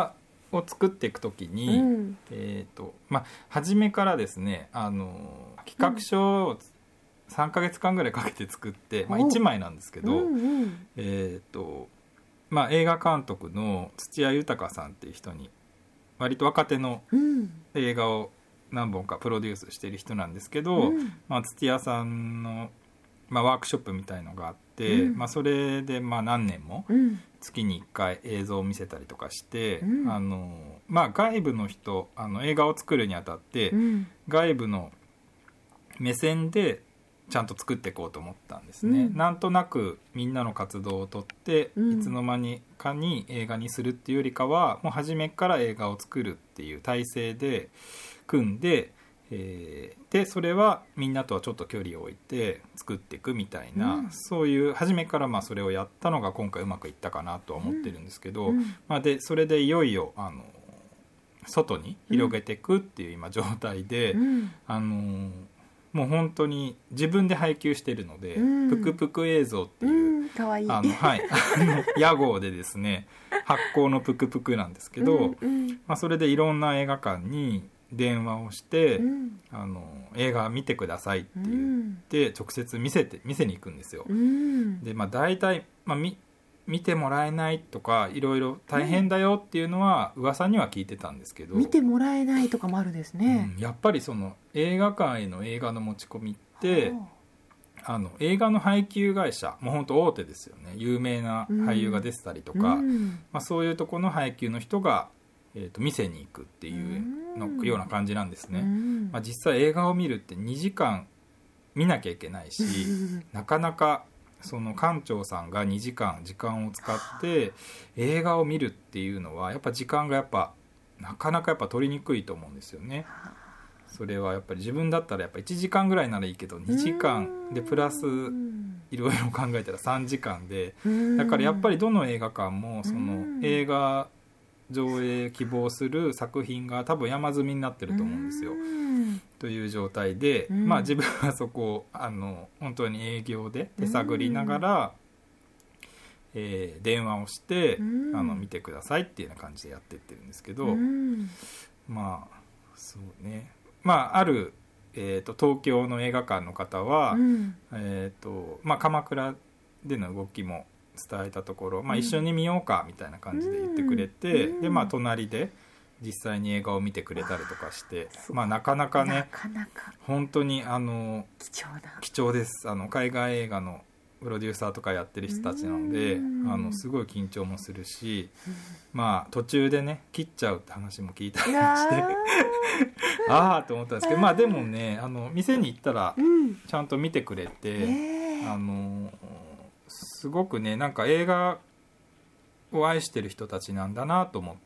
を作っていくときに、うん、えーとまあ、初めからですねあの企画書をさんかげつかんぐらいかけて作って、うん、まあ、いちまいなんですけど、うんうん、えーとまあ、映画監督の土屋豊さんっていう人に割と若手の映画を何本かプロデュースしている人なんですけど、うん、まあ、土屋さんの、まあ、ワークショップみたいのがあって、うん、まあ、それでまあ何年も月にいっかい映像を見せたりとかして、うん、あのまあ、外部の人あの映画を作るにあたって、うん、外部の目線でちゃんと作っていこうと思ったんですね、うん、なんとなくみんなの活動をとって、うん、いつの間にかに映画にするっていうよりかはもう初めから映画を作るっていう体制で組んで、えー、でそれはみんなとはちょっと距離を置いて作っていくみたいな、うん、そういう初めからまあそれをやったのが今回うまくいったかなとは思ってるんですけど、うんまあ、でそれでいよいよあの外に広げていくっていう今状態で、うん、あのもう本当に自分で配給してるので、うん、ぷくぷく映像っていう、 うん、かわいいあの、はい、あの屋号でですね発行のぷくぷくなんですけど、うんうんまあ、それでいろんな映画館に電話をして、うん、あの映画見てくださいって言って、うん、直接見せて見せに行くんですよ、うん、でまあ大体、まあ、み見てもらえないとかいろいろ大変だよっていうのは噂には聞いてたんですけど、 見てもらえないとかもあるんですね、 うん、やっぱりその映画館への映画の持ち込みってあの映画の配給会社もう本当大手ですよね、有名な俳優が出てたりとか、うんまあ、そういうところの配給の人が、えー、と店に行くっていうのような感じなんですね、うんまあ、実際映画を見るってにじかん見なきゃいけないしなかなかその館長さんがにじかん時間を使って映画を見るっていうのはやっぱ時間がやっぱなかなかやっぱ取りにくいと思うんですよね。それはやっぱり自分だったらやっぱいちじかんぐらいならいいけどにじかんでプラスいろいろ考えたらさんじかんで、だからやっぱりどの映画館もその映画上映希望する作品が多分山積みになってると思うんですよという状態で、うん、まあ自分はそこをあの本当に営業で手探りながら、うんえー、電話をして、うん、あの見てくださいっていうような感じでやってってるんですけど、うん、まあそうねまあある、えー、と東京の映画館の方は、うんえーとまあ、鎌倉での動きも伝えたところ、まあ、一緒に見ようかみたいな感じで言ってくれて、うんでまあ、隣で実際に映画を見てくれたりとかして、まあ、なかなかねなかなか本当にあの貴重な貴重です。あの海外映画のプロデューサーとかやってる人たちなので、あのすごい緊張もするし、まあ、途中でね切っちゃうって話も聞いたりしてああと思ったんですけど、まあ、でもねあの店に行ったらちゃんと見てくれて、うんえー、あのすごくねなんか映画を愛してる人たちなんだなと思って、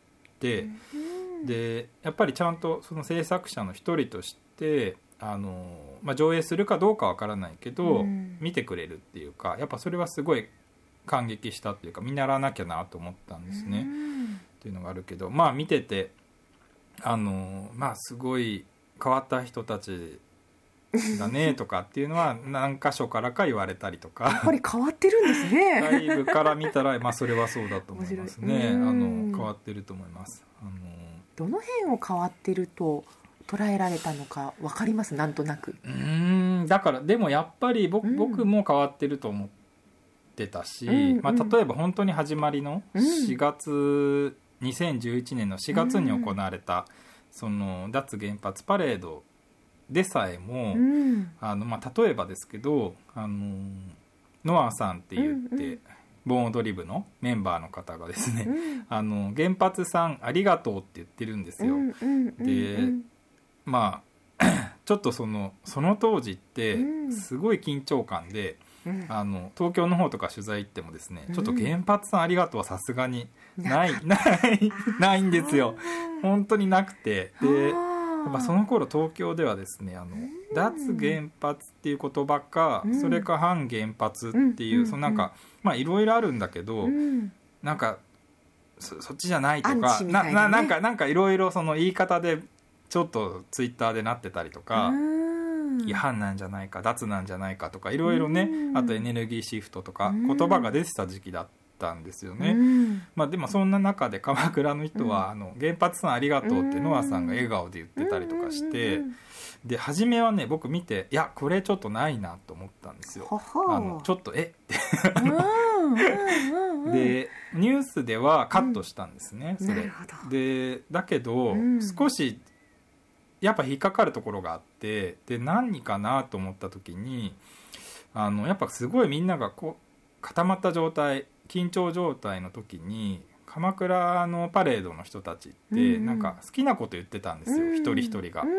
うん、でやっぱりちゃんとその制作者の一人としてあの、まあ、上映するかどうかわからないけど、うん、見てくれるっていうかやっぱそれはすごい感激したっていうか見習わなきゃなと思ったんですね、うん、っていうのがあるけどまあ見ててあのまあすごい変わった人たちだねとかっていうのは何箇所からか言われたりとかやっぱり変わってるんですね外部から見たら、まあ、それはそうだと思いますね。あの変わってると思います。あのどの辺を変わってると捉えられたのか分かります？なんとなく。 うーんだからでもやっぱり 僕,、うん、僕も変わってると思ってたし、うんうんまあ、例えば本当に始まりのしがつ、うん、にせんじゅういちねんのしがつに行われた、うん、その脱原発パレードでさえも、うんあのまあ、例えばですけどあのノアさんって言って、うんうん、ボーンオドリブのメンバーの方がですね、うん、あの原発さんありがとうって言ってるんですよ、うんうんうんうん、でまあちょっとそのその当時ってすごい緊張感で、うん、あの東京の方とか取材行ってもですね、うん、ちょっと原発さんありがとうはさすがにないないないんですよ本当になくてでやっぱその頃東京ではですねあの、うん、脱原発っていう言葉か、うん、それか反原発っていう、うん、そのなんかまあいろいろあるんだけど、うん、なんか そ, そっちじゃないとかな、ね、な, なんかなんかいろいろその言い方でちょっとツイッターでなってたりとか、うん、いや反なんじゃないか脱なんじゃないかとかいろいろね、うん、あとエネルギーシフトとか言葉が出てた時期だったたんですよね、 うんまあ、でもそんな中で鎌倉の人は、 うん、 あの原発さんありがとうってノアさんが笑顔で言ってたりとかして、うんうんうんうん、で初めはね僕見ていやこれちょっとないなと思ったんですよ。 ははあのちょっとえってでニュースではカットしたんですね、うん、それでだけど、うん、少しやっぱ引っかかるところがあって、で何かなと思った時にあのやっぱすごいみんながこう固まった状態緊張状態の時に鎌倉のパレードの人たちってなんか好きなこと言ってたんですよ、うん、一人一人が、うん、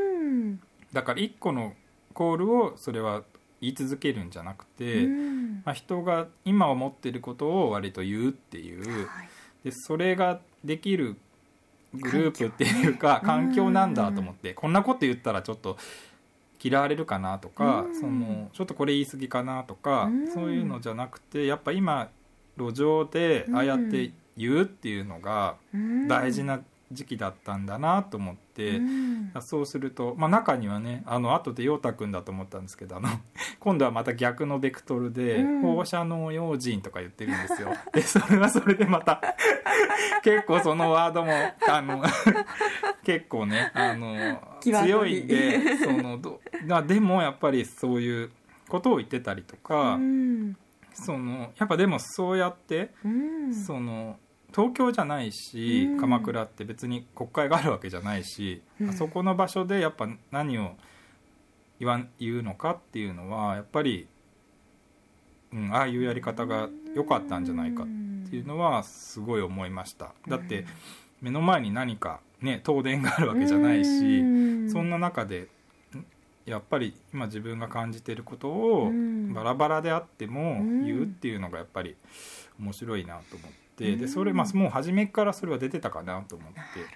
だから一個のコールをそれは言い続けるんじゃなくて、うんまあ、人が今思ってることを割と言うっていう、はい、でそれができるグループっていうか環境なんだと思って、こんなこと言ったらちょっと嫌われるかなとか、そのちょっとこれ言い過ぎかなとか、そういうのじゃなくてやっぱ今路上でああやって言うっていうのが大事な時期だったんだなと思って、そうすると、まあ、中にはねあの後で陽太くんだと思ったんですけどあの今度はまた逆のベクトルで、うん、放射能用心とか言ってるんですよ。でそれはそれでまた結構そのワードもあの結構ねあの強いんでそのどでもやっぱりそういうことを言ってたりとか、うん、そのやっぱでもそうやって、うん、その東京じゃないし、うん、鎌倉って別に国会があるわけじゃないし、うん、あそこの場所でやっぱ何を言わん言うのかっていうのはやっぱり、うん、ああいうやり方が良かったんじゃないかっていうのはすごい思いました。だって目の前に何かね東電があるわけじゃないし、そんな中でやっぱり今自分が感じていることをバラバラであっても言うっていうのがやっぱり面白いなと思って、でそれ、まあ、もう初めからそれは出てたかなと思って、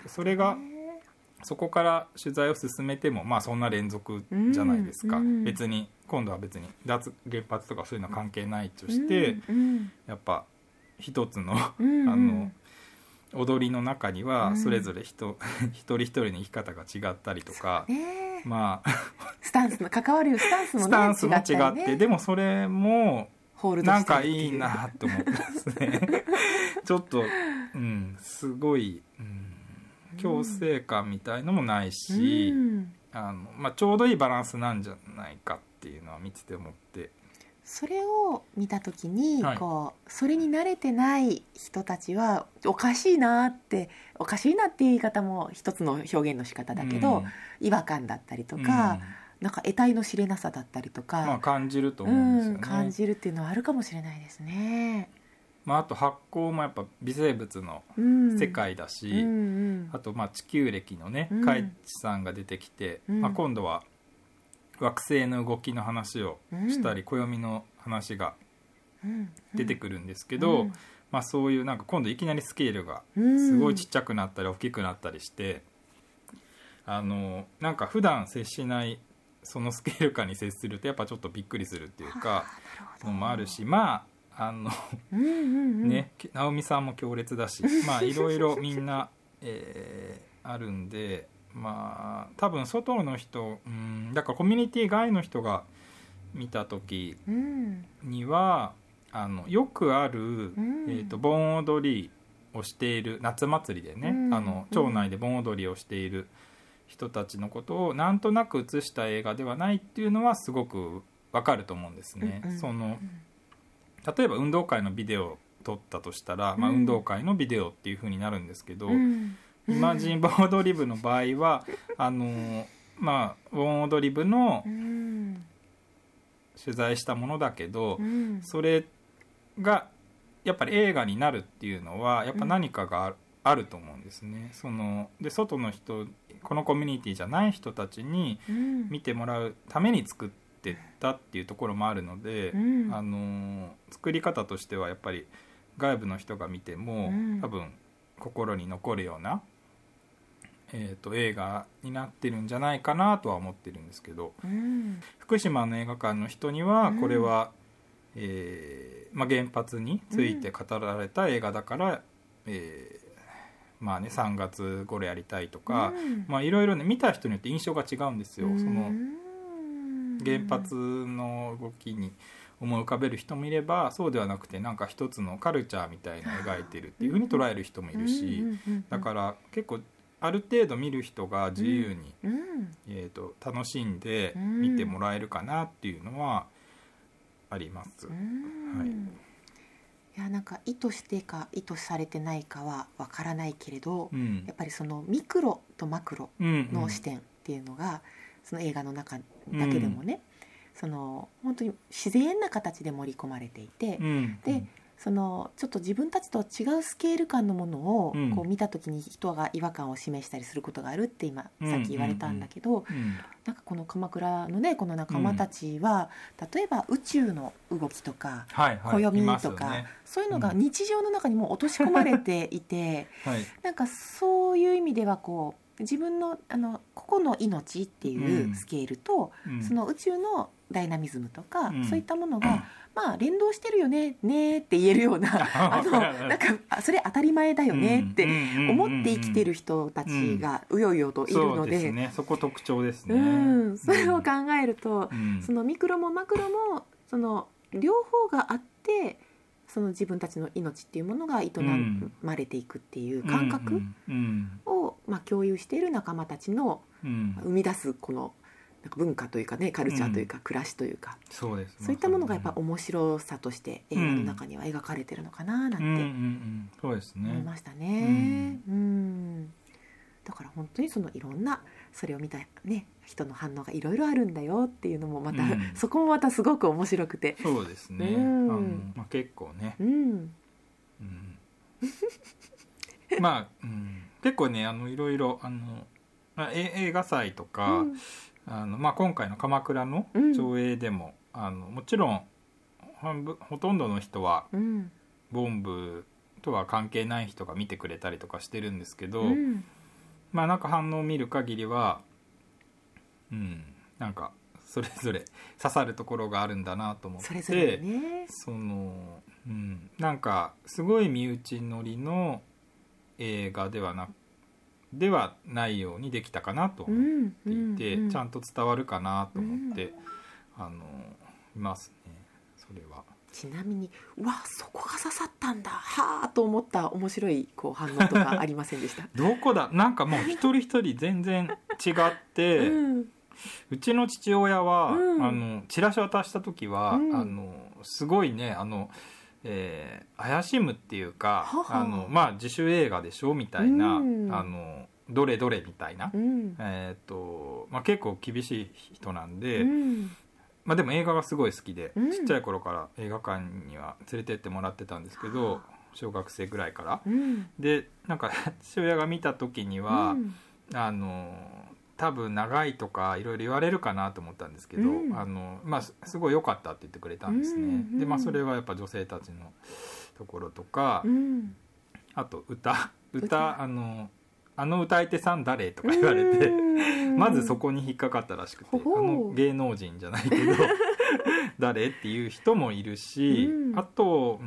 それがそこから取材を進めてもまあそんな連続じゃないですか、うん、別に今度は別に脱原発とかそういうのは関係ないとして、うん、やっぱ一つの、うん、あの踊りの中にはそれぞれ人、うん、一人一人の生き方が違ったりとか、ね、まあスタンスの関わるスタンスも、ね、 スタンスも違って、ね、でもそれもなんかいいなと思ってますねちょっと、うん、すごい、うん強制感みたいのもないし、うん、あのまあ、ちょうどいいバランスなんじゃないかっていうのは見てて思って、 それを見た時に、はい、こうそれに慣れてない人たちはおかしいなっておかしいなっていう言い方も一つの表現の仕方だけど、うん、違和感だったりとか、うん、なんか得体の知れなさだったりとか、 まあ、感じると思うんですよね、 うん、感じるっていうのはあるかもしれないですね。 まあ、あと発酵もやっぱ微生物の世界だし、うんうんうん、あとまあ地球歴のね海地さんが出てきて、うんまあ、今度は惑星の動きの話をしたり、うん、暦の話が出てくるんですけど、うんまあ、そういうなんか今度いきなりスケールがすごいちっちゃくなったり大きくなったりして、あのなんか普段接しないそのスケール感に接するとやっぱちょっとびっくりするっていうかのもあるし、まああのうんうん、うん、ね、直美さんも強烈だし、まあいろいろみんな、えー、あるんで、まあ多分外の人、うん、だからコミュニティ外の人が見た時には、うん、あのよくある、うんえーと、盆踊りをしている夏祭りでね、うん、あの町内で盆踊りをしている人たちのことをなんとなく映した映画ではないっていうのはすごくわかると思うんですね。うんうん、その例えば運動会のビデオを撮ったとしたら、まあ、運動会のビデオっていう風になるんですけど、うん、イマジン盆踊り部の場合はあの、まあ、盆踊り部の取材したものだけど、うん、それがやっぱり映画になるっていうのはやっぱ何かがある、うん、あると思うんですね。そので外の人このコミュニティじゃない人たちに見てもらうために作ってったっていうところもあるので、うん、あの作り方としてはやっぱり外部の人が見ても、うん、多分心に残るような、えーと、映画になってるんじゃないかなとは思ってるんですけど、うん、福島の映画館の人にはこれは、うんえーまあ、原発について語られた映画だから、うんえーまあね、さんがつ頃やりたいとか、うんまあ、いろいろね見た人によって印象が違うんですよ。その原発の動きに思い浮かべる人もいれば、そうではなくてなんか一つのカルチャーみたいなのを描いてるっていう風に捉える人もいるし、だから結構ある程度見る人が自由に、うん、えーと、楽しんで見てもらえるかなっていうのはあります、 うんはい、いやなんか意図してか意図されてないかはわからないけれど、うん、やっぱりそのミクロとマクロの視点っていうのが、うんうん、その映画の中だけでもね、うん、その本当に自然な形で盛り込まれていて、うん、でそのちょっと自分たちとは違うスケール感のものをこう見た時に人が違和感を示したりすることがあるって今さっき言われたんだけど、なんかこの鎌倉のねこの仲間たちは、例えば宇宙の動きとか、暦とか、そういうのが日常の中にも落とし込まれていて、なんかそういう意味ではこう自分のあの個々の命っていうスケールと、その宇宙のダイナミズムとか、うん、そういったものが、まあ連動してるよねねって言えるようなあのなんかそれ当たり前だよねって思って生きてる人たちがうようよといるので、 そうですね、そこ特徴ですね、 うん、それを考えると、うん、そのミクロもマクロもその両方があってその自分たちの命っていうものが営まれていくっていう感覚を、まあ、共有している仲間たちの生み出すこのなんか文化というかね、カルチャーというか、うん、暮らしというか、 そうです、 そういったものがやっぱ面白さとして映画の中には描かれてるのかななんて思いましたね。うんうんうん、だから本当にそのいろんなそれを見た、ね、人の反応がいろいろあるんだよっていうのもまた、うん、そこもまたすごく面白くて、 そうですね、うん、あのまあ、結構ね、うんうん、まあ、うん、結構ねあのいろいろあの、まあ、映画祭とか、うんあのまあ、今回の鎌倉の上映でも、うん、あのもちろん半分ほとんどの人は、うん、ボンブとは関係ない人が見てくれたりとかしてるんですけど、うん、まあなんか反応を見る限りは、うん、なんかそれぞれ刺さるところがあるんだなと思って、それぞれね、その、うん、なんかすごい身内乗りの映画ではなくではないようにできたかなと思っていて、うんうんうん、ちゃんと伝わるかなと思って、うん、あのいますね。それはちなみにうわそこが刺さったんだはあと思った面白いこう反応とかありませんでしたどこだなんかもう一人一人全然違って、うん、うちの父親は、うん、あのチラシ渡した時は、うん、あのすごいねあのえー、怪しむっていうかははあの、まあ、自主映画でしょみたいな、うん、あのどれどれみたいな、うんえーとまあ、結構厳しい人なんで、うんまあ、でも映画がすごい好きで、うん、ちっちゃい頃から映画館には連れてってもらってたんですけど、小学生ぐらいから、うん、でなんか父親が見た時には、うん、あの多分長いとかいろいろ言われるかなと思ったんですけど、うん、あのまあ、すごい良かったって言ってくれたんですね、うんうん、で、まあ、それはやっぱ女性たちのところとか、うん、あと歌歌あのあの歌い手さん誰とか言われて、うん、まずそこに引っかかったらしくて、あの芸能人じゃないけど誰っていう人もいるし、うん、あと、うん、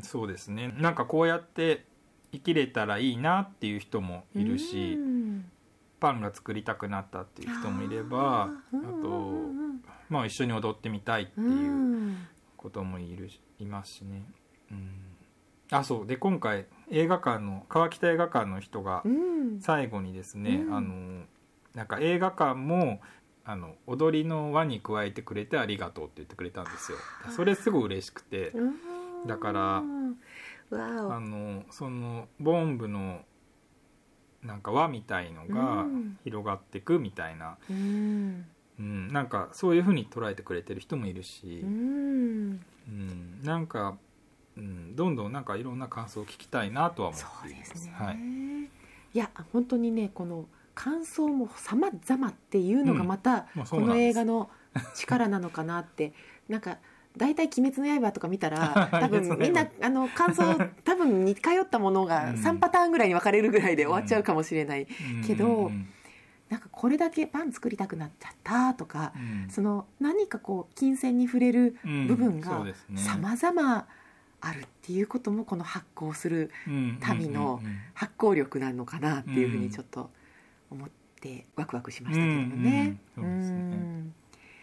そうですねなんかこうやって生きれたらいいなっていう人もいるし、うんパンが作りたくなったっていう人もいれば、 あ, あと、まあ、一緒に踊ってみたいっていうこともいるいますしね、うん、あそうで今回映画館の川北映画館の人が最後にですね、うん、あのなんか映画館もあの踊りの輪に加えてくれてありがとうって言ってくれたんですよ。それすごい嬉しくて、だからあのそのボンブのなんか輪みたいのが広がっていくみたいな、うんうん、なんかそういう風に捉えてくれてる人もいるし、うんうん、なんか、うん、どんどんなんかいろんな感想を聞きたいなとは思っています。そうですね、はい、いや本当にねこの感想も様々っていうのがまた、うん、この映画の力なのかなってなんか大体鬼滅の刃とか見たら多分みんなあの感想多分似通ったものがさんパターンぐらいに分かれるぐらいで終わっちゃうかもしれない、うん、けど、うん、なんかこれだけパン作りたくなっちゃったとか、うん、その何かこう金銭に触れる部分が様々あるっていうこともこの発酵する民の発酵力なのかなっていうふうにちょっと思ってワクワクしましたけどもね。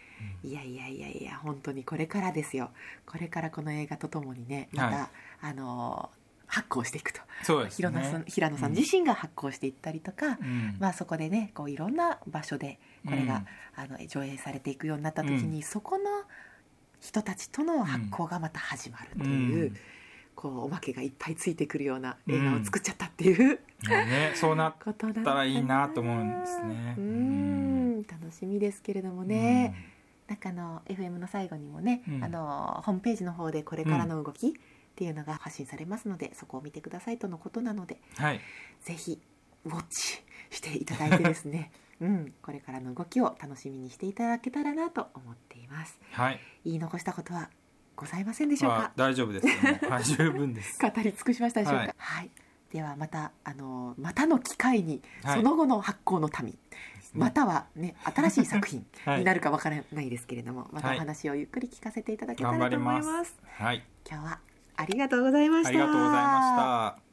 いやいやいやいや、本当にこれからですよ。これからこの映画とともにね、また、はい、あの発行していくと。 そうですね。 平野さん、平野さん自身が発行していったりとか、うん、まあそこでね、こういろんな場所でこれが、うん、あの上映されていくようになった時に、うん、そこの人たちとの発行がまた始まるという、うん、こうおまけがいっぱいついてくるような映画を作っちゃったっていう、 うんね、そうなったらいいなと思うんですね。 うん、楽しみですけれどもね、うん、なんかあの エフエム の最後にもね、うん、あのホームページの方でこれからの動きっていうのが発信されますので、そこを見てくださいとのことなので、 はい、 ぜひウォッチしていただいてですねうん、これからの動きを楽しみにしていただけたらなと思っています。 はい、 言い残したことはございませんでしょうか。 大丈夫ですよ、ね、はい、十分です語り尽くしましたでしょうか。はい、はい、ではまたあのまたの機会に、その後の発行の民、はい、またはね新しい作品になるかわからないですけれども、はい、またお話をゆっくり聞かせていただけたらと思います。 はい、 今日はありがとうございました。 ありがとうございました。